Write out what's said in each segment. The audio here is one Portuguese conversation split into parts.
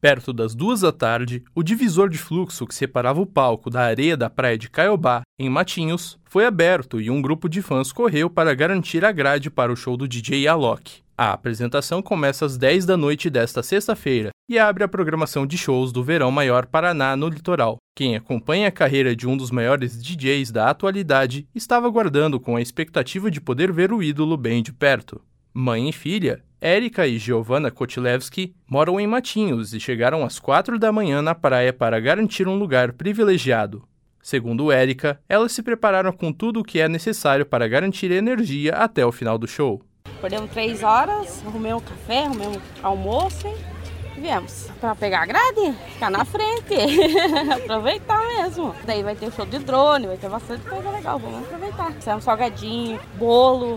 Perto das 2 da tarde, o divisor de fluxo que separava o palco da areia da praia de Caiobá, em Matinhos, foi aberto e um grupo de fãs correu para garantir a grade para o show do DJ Alok. A apresentação começa às 10 da noite desta sexta-feira e abre a programação de shows do Verão Maior Paraná no litoral. Quem acompanha a carreira de um dos maiores DJs da atualidade estava aguardando com a expectativa de poder ver o ídolo bem de perto. Mãe e filha, Érica e Giovanna Kotilevski, moram em Matinhos e chegaram às 4 da manhã na praia para garantir um lugar privilegiado. Segundo Érica, elas se prepararam com tudo o que é necessário para garantir energia até o final do show. Acordamos 3 horas, arrumei um café, arrumei um almoço e viemos. Para pegar a grade, ficar na frente, aproveitar mesmo. Daí vai ter show de drone, vai ter bastante coisa legal, vamos aproveitar. Tem um salgadinho, bolo,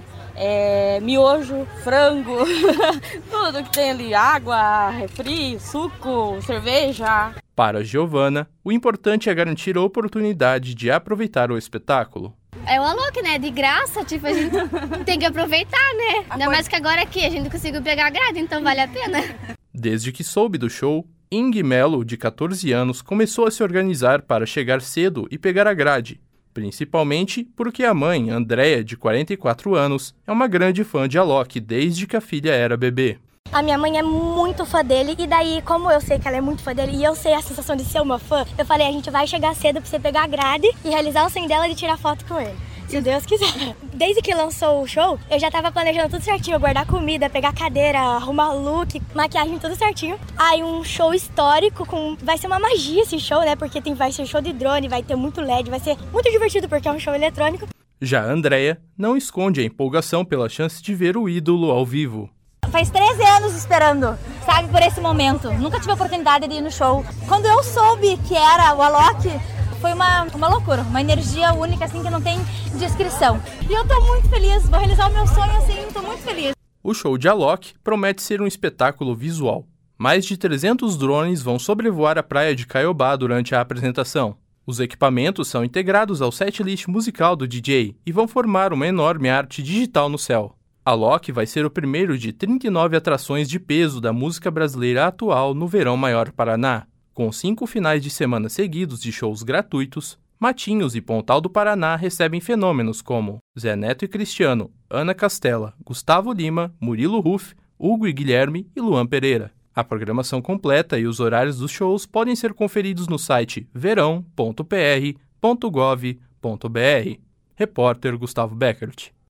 miojo, frango, tudo que tem ali, água, refri, suco, cerveja. Para Giovanna, o importante é garantir a oportunidade de aproveitar o espetáculo. É o Alok, né? De graça, tipo, a gente tem que aproveitar, né? Ainda mais que agora aqui a gente conseguiu pegar a grade, então vale a pena. Desde que soube do show, Ing Melo, de 14 anos, começou a se organizar para chegar cedo e pegar a grade. Principalmente porque a mãe, Andréia, de 44 anos, é uma grande fã de Alok desde que a filha era bebê. A minha mãe é muito fã dele e daí, como eu sei que ela é muito fã dele e eu sei a sensação de ser uma fã, eu falei, a gente vai chegar cedo pra você pegar a grade e realizar o sonho dela de tirar foto com ele. Se Deus quiser. Desde que lançou o show, eu já tava planejando tudo certinho, guardar comida, pegar cadeira, arrumar look, maquiagem, tudo certinho. Aí um show histórico, vai ser uma magia esse show, né? Porque vai ser show de drone, vai ter muito LED, vai ser muito divertido porque é um show eletrônico. Já a Andréia não esconde a empolgação pela chance de ver o ídolo ao vivo. Faz 13 anos esperando, sabe, por esse momento. Nunca tive a oportunidade de ir no show. Quando eu soube que era o Alok, foi uma loucura, uma energia única, assim, que não tem descrição. E eu tô muito feliz, vou realizar o meu sonho, assim, tô muito feliz. O show de Alok promete ser um espetáculo visual. Mais de 300 drones vão sobrevoar a praia de Caiobá durante a apresentação. Os equipamentos são integrados ao setlist musical do DJ e vão formar uma enorme arte digital no céu. Alok vai ser o primeiro de 39 atrações de peso da música brasileira atual no Verão Maior Paraná. Com 5 finais de semana seguidos de shows gratuitos, Matinhos e Pontal do Paraná recebem fenômenos como Zé Neto e Cristiano, Ana Castela, Gustavo Lima, Murilo Huff, Hugo e Guilherme e Luan Pereira. A programação completa e os horários dos shows podem ser conferidos no site verão.pr.gov.br. Repórter Gustavo Beckert.